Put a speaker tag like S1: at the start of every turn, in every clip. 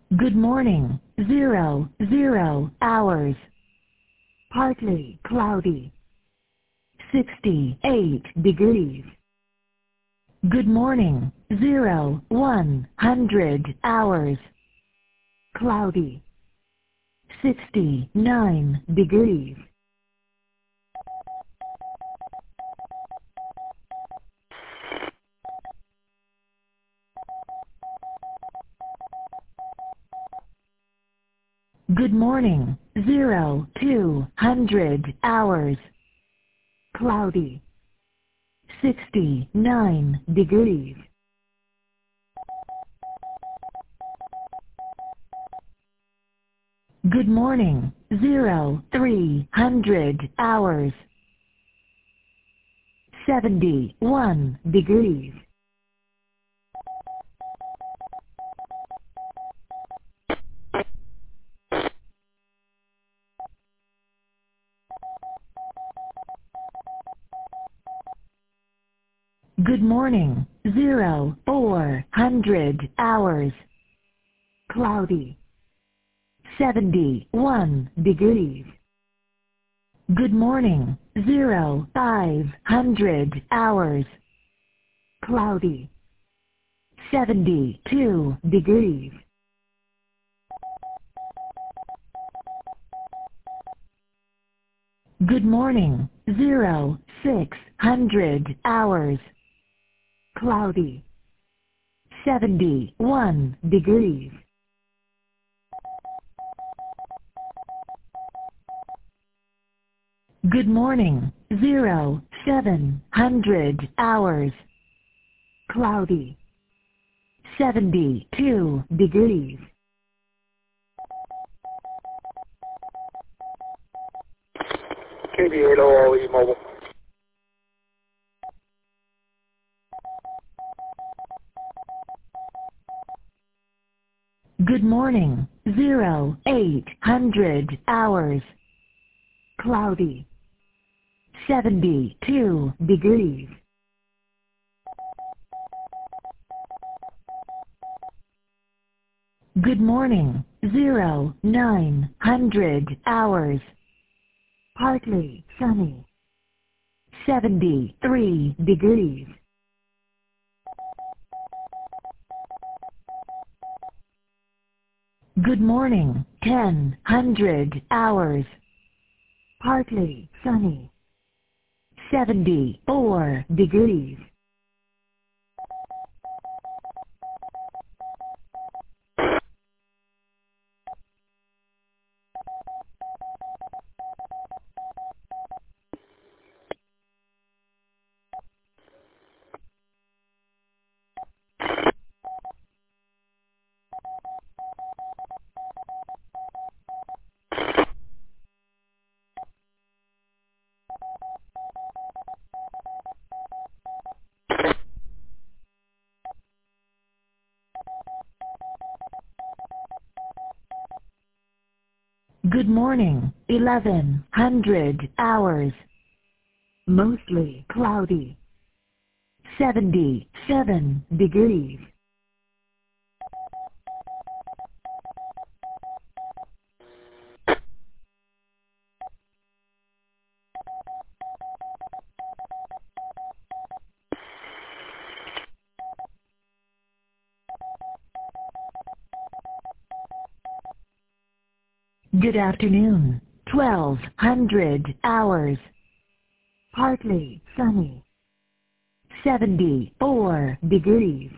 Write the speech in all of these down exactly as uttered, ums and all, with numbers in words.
S1: Good morning. Zero, zero hours. Partly cloudy. sixty-eight degrees. Good morning. Zero, one hundred hours. Cloudy. sixty-nine degrees. Good morning. Zero, two hundred hours. Cloudy. sixty-nine degrees. Good morning. Zero, three hundred hours. seventy-one degrees. Good morning. Zero, four hundred hours. Cloudy. seventy-one degrees. Good morning. Zero, five hundred hours. Cloudy. seventy-two degrees. Good morning. Zero, six hundred hours. Cloudy. seventy-one degrees. Good morning. Zero, seven hundred hours. Cloudy. seventy-two degrees.
S2: K B eight oh E mobile.
S1: Good morning. Zero, eight hundred hours. Cloudy. seventy-two degrees. Good morning. Zero, nine hundred hours. Partly sunny. seventy-three degrees. Good morning. Ten hundred hours. Partly sunny. seventy-four degrees. Good morning. Eleven hundred hours. Mostly cloudy. seventy-seven degrees. Good afternoon. Twelve hundred hours. Partly sunny. Seventy-four degrees.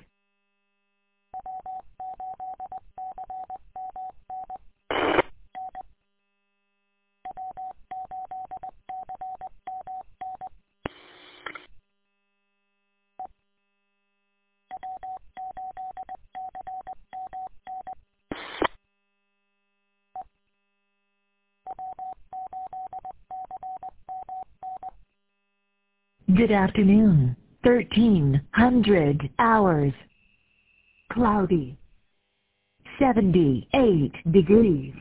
S1: Good afternoon. Thirteen hundred hours. Cloudy. Seventy-eight degrees.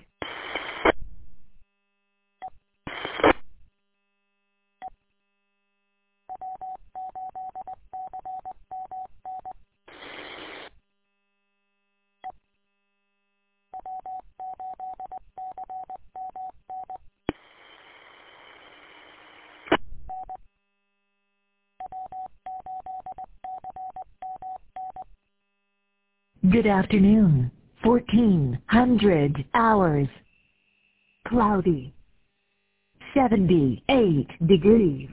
S1: Good afternoon. fourteen hundred hours. Cloudy. seventy-eight degrees.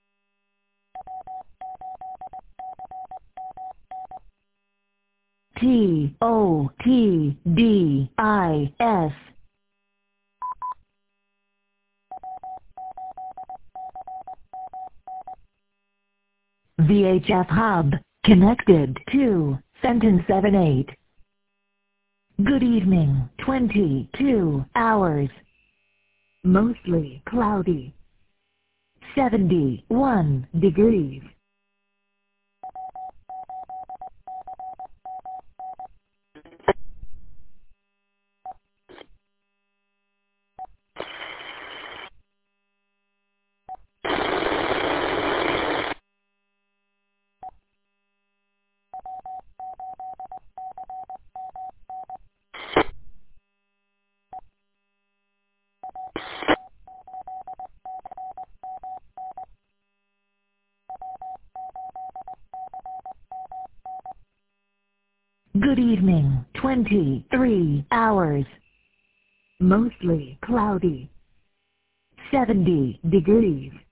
S1: T O T D I S. V H F hub connected to sentence seven eight. Good evening. twenty-two hours. Mostly cloudy. seventy-one degrees. Good evening. twenty-three hours. Mostly cloudy. seventy degrees.